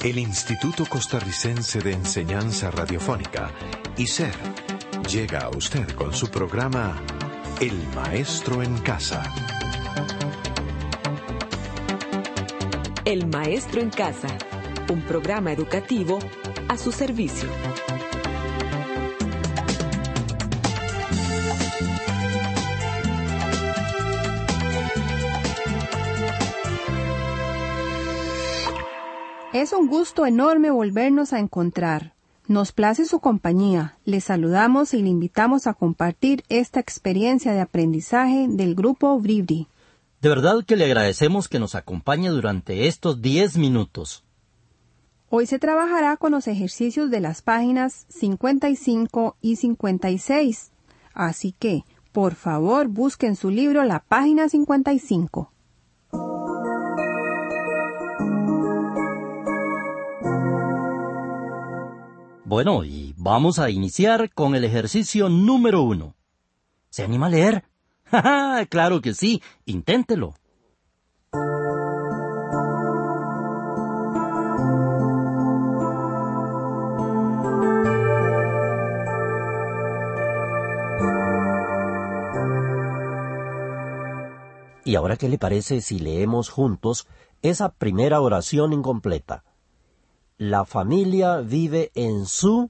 El Instituto Costarricense de Enseñanza Radiofónica, ICER, llega a usted con su programa El Maestro en Casa. El Maestro en Casa, un programa educativo a su servicio. Es un gusto enorme volvernos a encontrar. Nos place su compañía. Le saludamos y le invitamos a compartir esta experiencia de aprendizaje del Grupo Bribri. De verdad que le agradecemos que nos acompañe durante estos 10 minutos. Hoy se trabajará con los ejercicios de las páginas 55 y 56. Así que, por favor, busque en su libro la página 55. Bueno, y vamos a iniciar con el ejercicio número 1. ¿Se anima a leer? ¡Ja! ¡Claro que sí! Inténtelo. ¿Y ahora qué le parece si leemos juntos esa primera oración incompleta? La familia vive en su...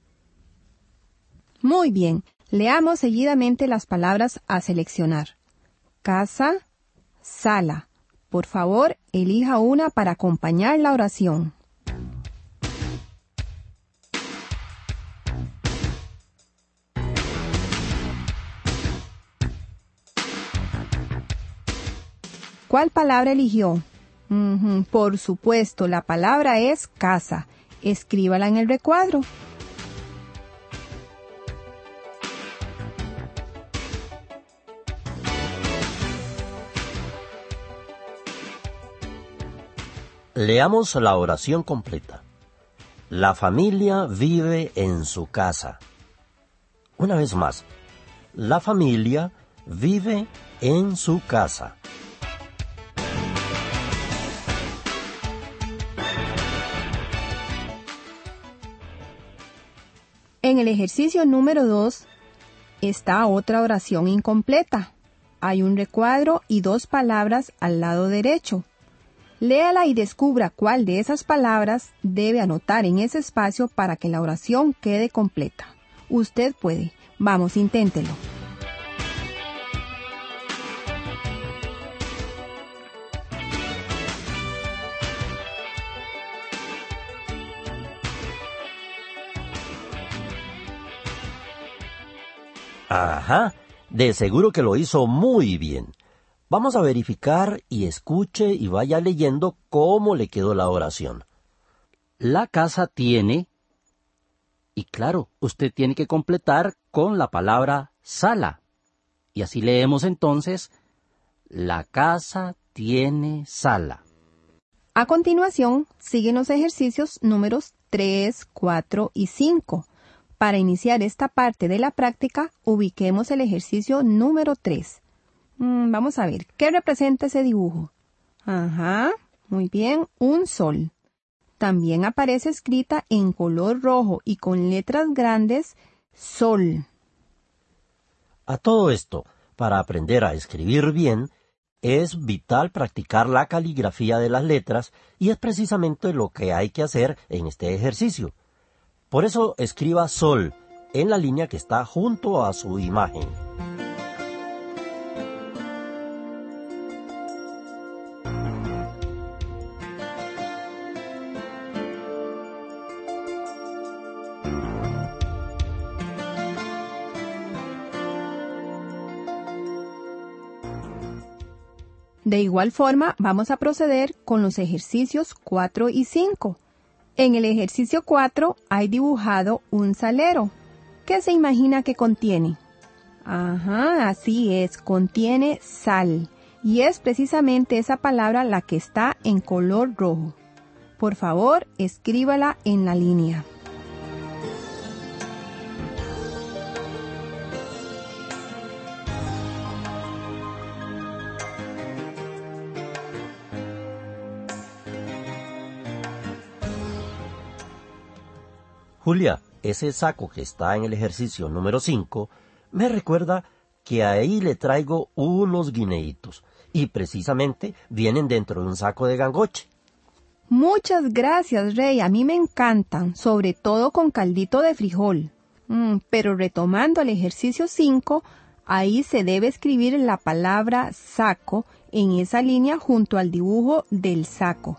Muy bien, leamos seguidamente las palabras a seleccionar. Casa, sala. Por favor, elija una para acompañar la oración. ¿Cuál palabra eligió? Por supuesto, la palabra es casa. Escríbala en el recuadro. Leamos la oración completa. La familia vive en su casa. Una vez más. La familia vive en su casa. En el ejercicio número 2 está otra oración incompleta. Hay un recuadro y 2 palabras al lado derecho. Léala y descubra cuál de esas palabras debe anotar en ese espacio para que la oración quede completa. Usted puede. Vamos, inténtelo. Ajá, de seguro que lo hizo muy bien. Vamos a verificar y escuche y vaya leyendo cómo le quedó la oración. La casa tiene, y claro, usted tiene que completar con la palabra sala. Y así leemos entonces, la casa tiene sala. A continuación, siguen los ejercicios números 3, 4 y 5. Para iniciar esta parte de la práctica, ubiquemos el ejercicio número 3. Vamos a ver, ¿qué representa ese dibujo? Ajá, muy bien, un sol. También aparece escrita en color rojo y con letras grandes, sol. A todo esto, para aprender a escribir bien, es vital practicar la caligrafía de las letras y es precisamente lo que hay que hacer en este ejercicio. Por eso escriba sol en la línea que está junto a su imagen. De igual forma, vamos a proceder con los ejercicios 4 y 5. En el ejercicio 4 hay dibujado un salero. ¿Qué se imagina que contiene? Ajá, así es, contiene sal. Y es precisamente esa palabra la que está en color rojo. Por favor, escríbala en la línea. Julia, ese saco que está en el ejercicio número 5 me recuerda que ahí le traigo unos guineitos y precisamente vienen dentro de un saco de gangoche. Muchas gracias, Rey. A mí me encantan, sobre todo con caldito de frijol. Pero retomando el ejercicio 5, ahí se debe escribir la palabra saco en esa línea junto al dibujo del saco.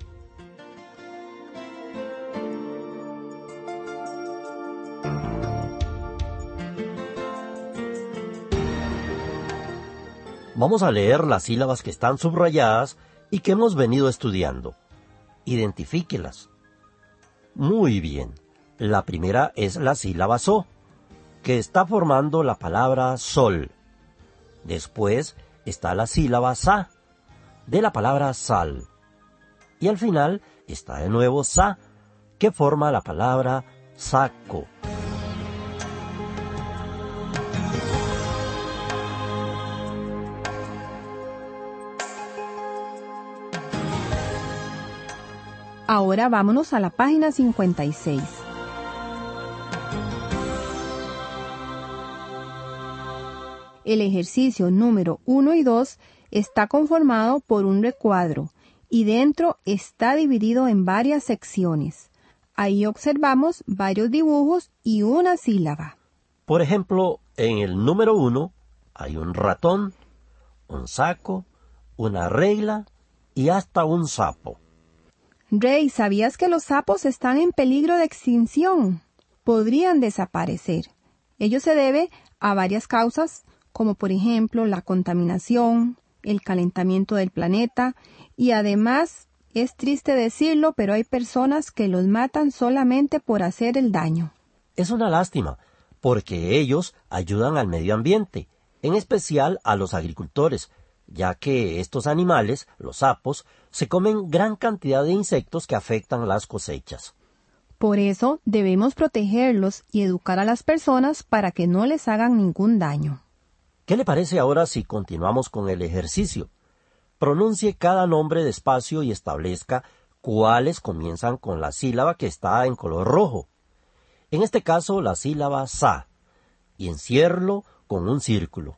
Vamos a leer las sílabas que están subrayadas y que hemos venido estudiando. Identifíquelas. Muy bien. La primera es la sílaba so, que está formando la palabra sol. Después está la sílaba sa, de la palabra sal. Y al final está de nuevo sa, que forma la palabra saco. Ahora vámonos a la página 56. El ejercicio número 1 y 2 está conformado por un recuadro y dentro está dividido en varias secciones. Ahí observamos varios dibujos y una sílaba. Por ejemplo, en el número 1 hay un ratón, un saco, una regla y hasta un sapo. Rey, ¿sabías que los sapos están en peligro de extinción? Podrían desaparecer. Ello se debe a varias causas, como por ejemplo la contaminación, el calentamiento del planeta y además, es triste decirlo, pero hay personas que los matan solamente por hacer el daño. Es una lástima, porque ellos ayudan al medio ambiente, en especial a los agricultores, ya que estos animales, los sapos, se comen gran cantidad de insectos que afectan las cosechas. Por eso debemos protegerlos y educar a las personas para que no les hagan ningún daño. ¿Qué le parece ahora si continuamos con el ejercicio? Pronuncie cada nombre despacio y establezca cuáles comienzan con la sílaba que está en color rojo. En este caso, la sílaba sa, y enciérrelo con un círculo.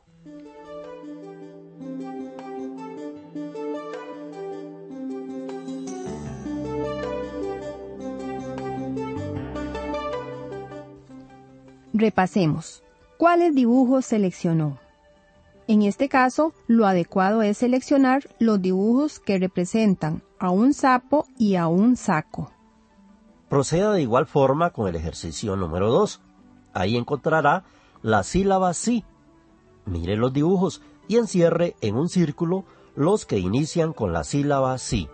Repasemos. ¿Cuáles dibujos seleccionó? En este caso, lo adecuado es seleccionar los dibujos que representan a un sapo y a un saco. Proceda de igual forma con el ejercicio número 2. Ahí encontrará la sílaba sí. Mire los dibujos y encierre en un círculo los que inician con la sílaba sí.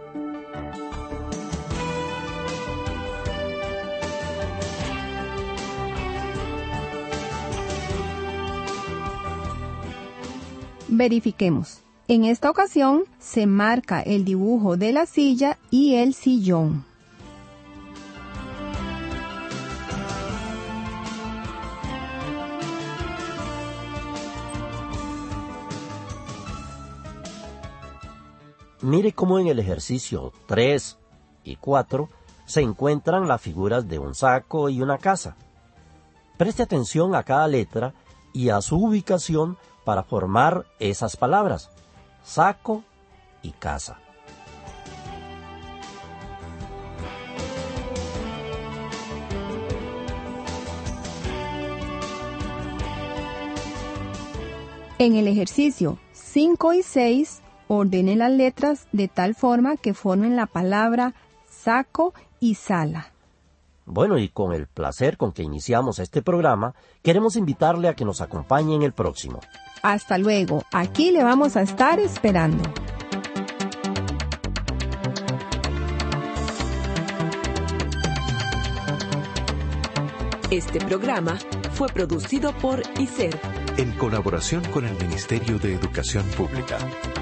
Verifiquemos. En esta ocasión se marca el dibujo de la silla y el sillón. Mire cómo en el ejercicio 3 y 4 se encuentran las figuras de un saco y una casa. Preste atención a cada letra y a su ubicación para formar esas palabras, saco y casa. En el ejercicio 5 y 6, ordene las letras de tal forma que formen la palabra saco y sala. Bueno, y con el placer con que iniciamos este programa, queremos invitarle a que nos acompañe en el próximo. Hasta luego, aquí le vamos a estar esperando. Este programa fue producido por ICER, en colaboración con el Ministerio de Educación Pública.